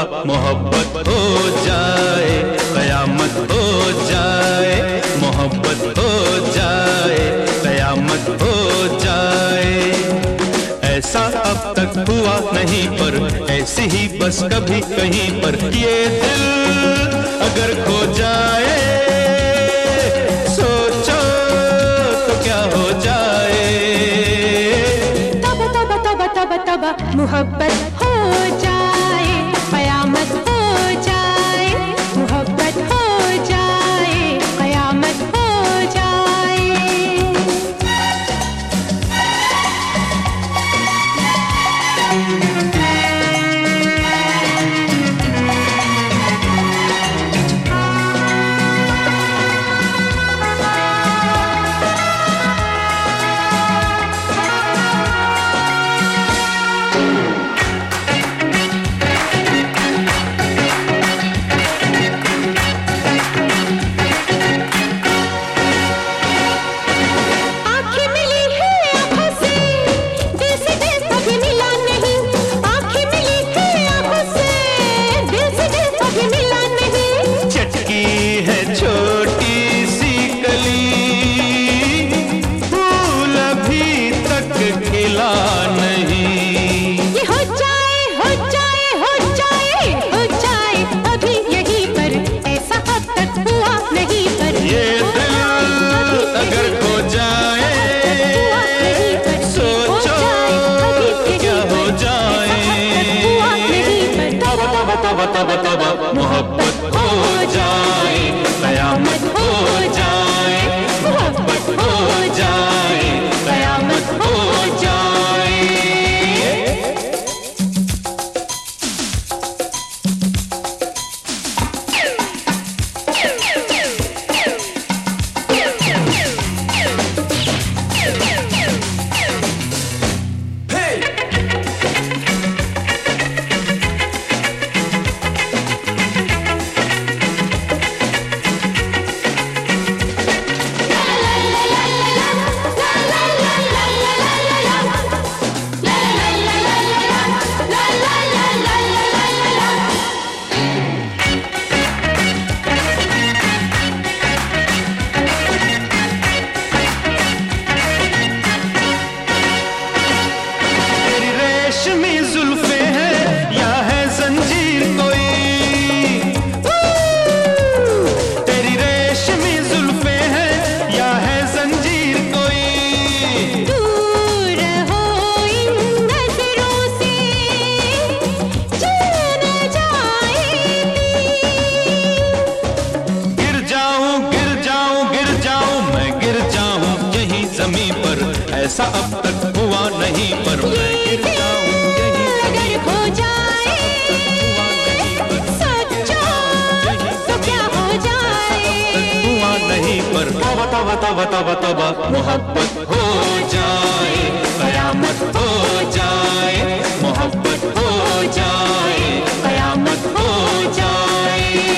मोहब्बत हो जाए, कयामत हो जाए, मोहब्बत हो जाए, कयामत हो जाए। ऐसा अब तक हुआ नहीं पर ऐसी ही बस कभी कहीं पर ये दिल अगर खो जाए, सोचो तो क्या हो जाए। तब तब तब तब तब मोहब्बत हो जाए, कयामत हो जाए, मोहब्बत हो जाए, कयामत हो जाए। छोटी सी कली फूल अभी तक खिला नहीं। ये हो जाए हो जाए हो जाए हो जाए अभी यहीं पर, ऐसा अब तक हुआ नहीं पर ये दिल अगर खो जाए, सोचो क्या हो जाए। तब तब तब मोहब्बत हो जाए, कयामत हो जाए, मोहब्बत हो जाए, कयामत हो जाए। रेशमी जुल्फे हैं या है जंजीर कोई, तेरी रेशमी जुल्फे हैं या है जंजीर कोई। दूर हो इन नजरों से चैन जाएगी। गिर जाऊं गिर जाऊं गिर जाऊं मैं गिर जाऊं यहीं जमीन पर, ऐसा अब तक हुआ नहीं पर मैं गिर जाऊं यहीं अगर खो जाए, सोचो तो क्या हो जाए। हुआ नहीं पर तब तब तब तब मोहब्बत हो जाए, कयामत हो जाए, मोहब्बत हो जाए, कयामत हो जाए।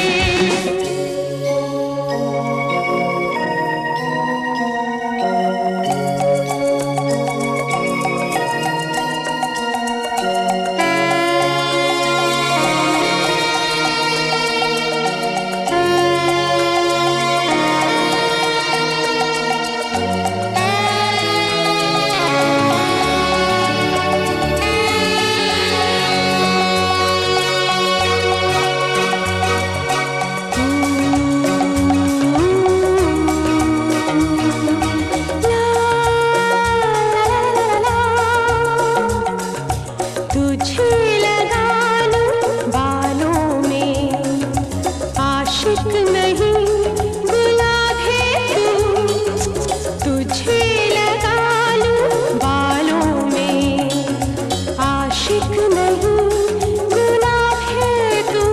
तुझे लगा लूं बालों में, आशिक नहीं गुलाब है तू। तुझे लगा लूं बालों में, आशिक नहीं गुलाब है तू।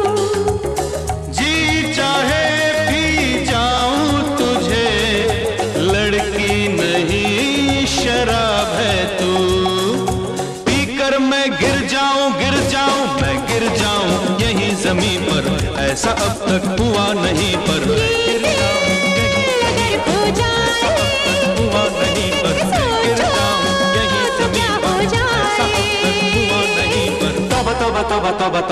जी चाहे पी जाऊं तुझे, लड़की नहीं शराब है तू। पीकर मैं गिर जाऊं मैं गिर जाऊं यहीं जमीन पर, ऐसा अब तक हुआ नहीं पर गिर जाऊं यहीं अगर खो जाए, हुआ नहीं पर गिर जाऊं यहीं जमीन पर, ऐसा अब तक हुआ नहीं पर तब तब तब तब